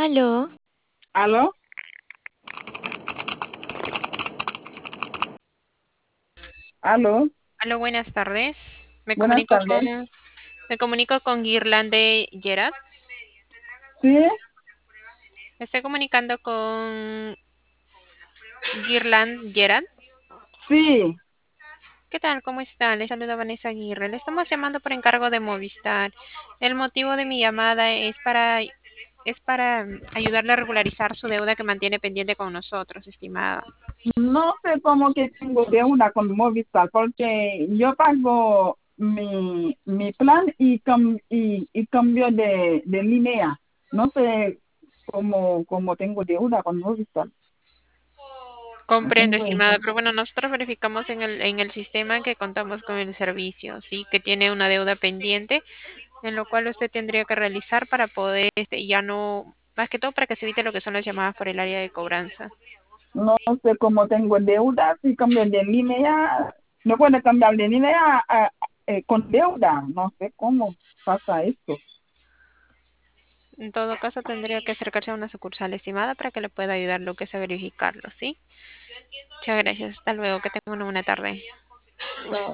Aló, ¿Aló? ¿Aló? aló, buenas tardes. Buenas tardes. Me comunico con Guirlande Gerard. ¿Sí? Me estoy comunicando con Guirland Gerard. Sí. ¿Qué tal? ¿Cómo está? Le saluda Vanessa Aguirre. Le estamos llamando por encargo de Movistar. El motivo de mi llamada es para ayudarle a regularizar su deuda que mantiene pendiente con nosotros, estimada. No sé cómo que tengo deuda con Movistar porque yo pago mi plan y cambio de línea. No sé cómo tengo deuda con Movistar. No Comprendo, tengo estimada, eso. pero bueno, nosotros verificamos en el sistema que contamos con el servicio, ¿sí? Que tiene una deuda pendiente, en lo cual usted tendría que realizar para poder, ya no, más que todo para que se evite lo que son las llamadas por el área de cobranza. No sé cómo tengo deuda. Si cambio de línea, no puedo cambiar de línea con deuda. No sé cómo pasa esto. En todo caso, tendría que acercarse a una sucursal estimada para que le pueda ayudar lo que es a verificarlo, ¿sí? Muchas gracias, hasta luego, que tenga una buena tarde. No.